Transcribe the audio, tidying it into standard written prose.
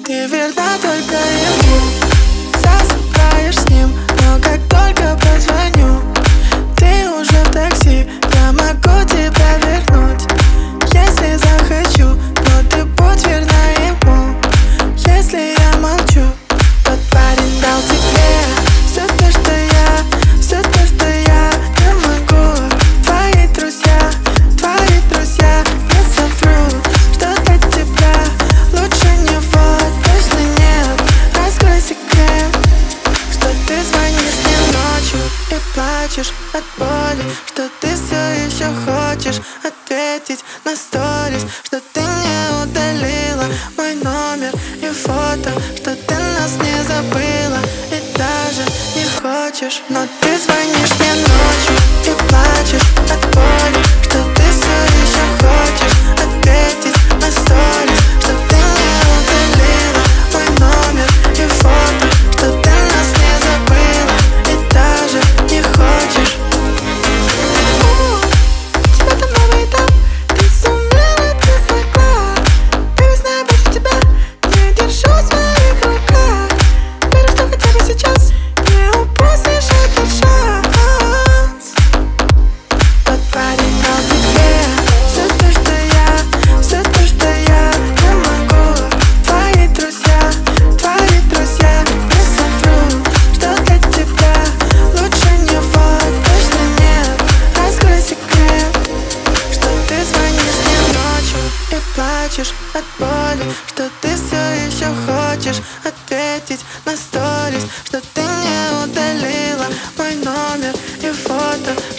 Ты верна только ему, засыпаешь с ним, но как только позвоню, ты уже в такси. Я могу тебя вернуть, если захочу, но ты будь верна ему. Если я молчу, тот парень дал тебе все то, что я не могу. Твои друзья не соврут, что для тебя лучше него точно нет. Раскрой секрет, что ты звонишь мне ночью и плачешь от боли, что ты все еще хочешь ответить на сторис, что ты не удалила мой номер и фото, что ты нас не забыла и даже не хочешь. Но ты звонишь мне ночью и плачешь от боли, что ты все еще хочешь ответить на сторис, что ты не удалила мой номер и фото, что ты нас не забыла и даже не хочешь. Тебя там новый этап, ты сумела, ты смогла. Baby, знаю, больше тебя не держу в своих руках. Верю, что хотя бы сейчас не упустишь этот шанс. Тот парень дал тебе все то, что я не могу. Твои друзья не соврут, что для тебя лучше него точно нет. Раскрой секрет, что ты звонишь мне ночью и плачешь от боли, что ты все еще хочешь ответить на сторис, что ты не удалила мой номер и фото,